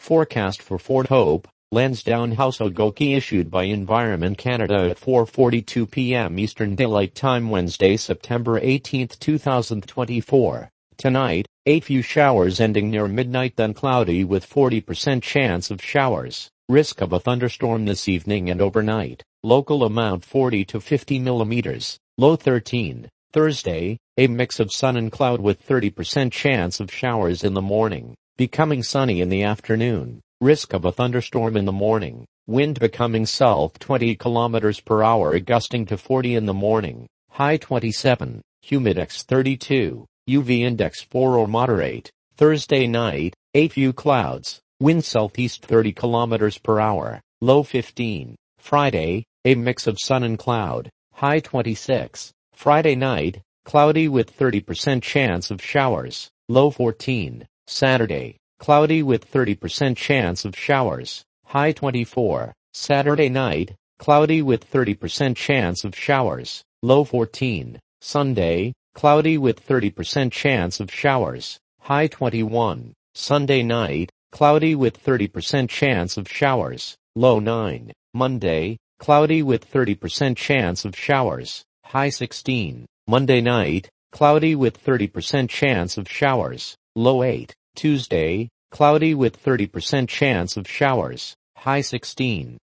Forecast for Fort Hope, Lansdowne House Ogoki issued by Environment Canada at 4:42 p.m. Eastern Daylight Time Wednesday, September 18, 2024. Tonight, a few showers ending near midnight, then cloudy with 40% chance of showers. Risk of a thunderstorm this evening and overnight. Local amount 40 to 50 millimeters. Low 13. Thursday, a mix of sun and cloud with 30% chance of showers in the morning. Becoming sunny in the afternoon. Risk of a thunderstorm in the morning. Wind becoming south 20 kilometers per hour, gusting to 40 in the morning. High 27. Humidex 32. UV index 4 or moderate. Thursday night, a few clouds. Wind southeast 30 kilometers per hour. Low 15. Friday, a mix of sun and cloud. High 26. Friday night, cloudy with 30% chance of showers. Low 14. Saturday, cloudy with 30% chance of showers. High 24. Saturday night, cloudy with 30% chance of showers. Low 14. Sunday, cloudy with 30% chance of showers. High 21. Sunday night, cloudy with 30% chance of showers. Low 9. Monday, cloudy with 30% chance of showers. High 16. Monday night, cloudy with 30% chance of showers. Low 8. Tuesday, cloudy with 30% chance of showers. High 16.